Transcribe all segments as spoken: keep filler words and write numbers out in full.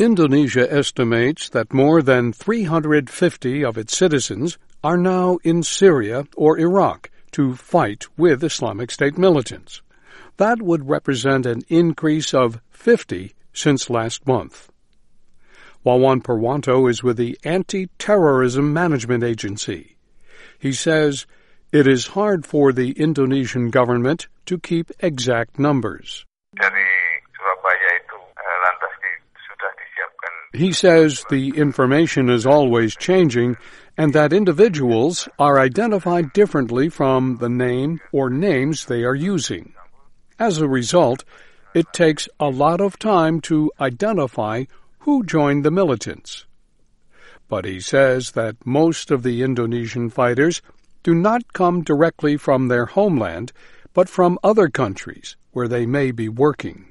Indonesia estimates that more than three hundred fifty of its citizens are now in Syria or Iraq to fight with Islamic State militants. That would represent an increase of fifty since last month. Wawan Purwanto is with the Anti-Terrorism Management Agency. He says it is hard for the Indonesian government to keep exact numbers. He says the information is always changing and that individuals are identified differently from the name or names they are using. As a result, it takes a lot of time to identify who joined the militants. But he says that most of the Indonesian fighters do not come directly from their homeland, but from other countries where they may be working.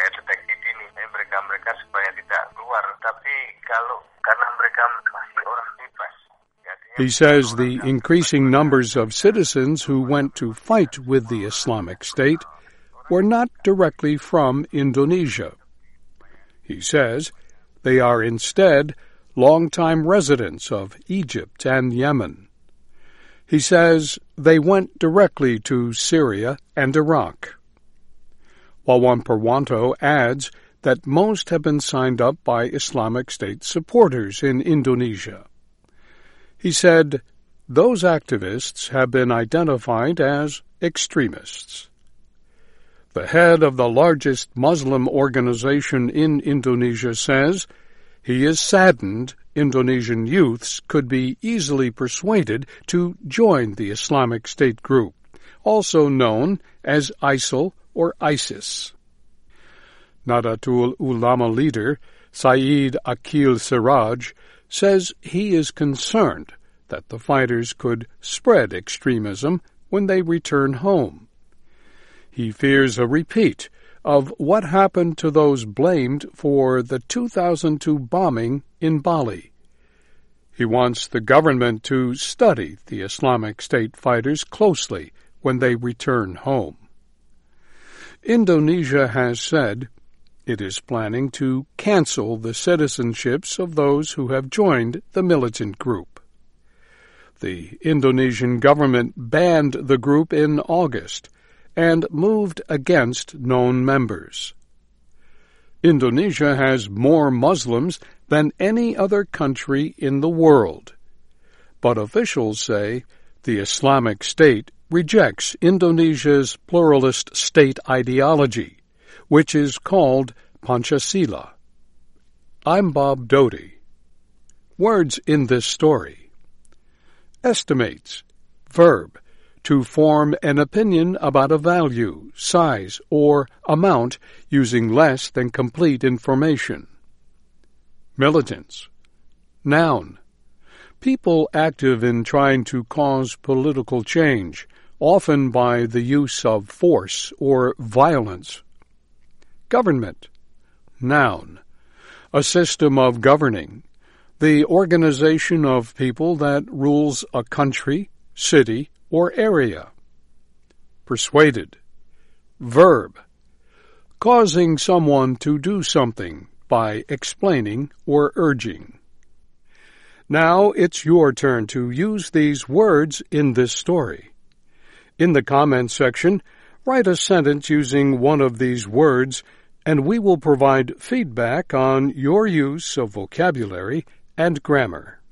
He says the increasing numbers of citizens who went to fight with the Islamic State were not directly from Indonesia. He says they are instead longtime residents of Egypt and Yemen. He says they went directly to Syria and Iraq. Wawan Purwanto adds that most have been signed up by Islamic State supporters in Indonesia. He said those activists have been identified as extremists. The head of the largest Muslim organization in Indonesia says he is saddened Indonesian youths could be easily persuaded to join the Islamic State group, also known as ISIL or ISIS. Nahdlatul Ulama leader Said Akil Siraj says he is concerned that the fighters could spread extremism when they return home. He fears a repeat of what happened to those blamed for the two thousand two bombing in Bali. He wants the government to study the Islamic State fighters closely when they return home. Indonesia has said it is planning to cancel the citizenships of those who have joined the militant group. The Indonesian government banned the group in August and moved against known members. Indonesia has more Muslims than any other country in the world, but officials say the Islamic State rejects Indonesia's pluralist state ideology, which is called Pancasila. I'm Bob Doty. Words in this story. Estimates, verb, to form an opinion about a value, size, or amount using less than complete information. Militants, noun, people active in trying to cause political change, often by the use of force or violence. Government, noun, a system of governing, the organization of people that rules a country, city, or area. Persuaded, verb, causing someone to do something by explaining or urging. Now it's your turn to use these words in this story. In the comments section, write a sentence using one of these words, and we will provide feedback on your use of vocabulary and grammar.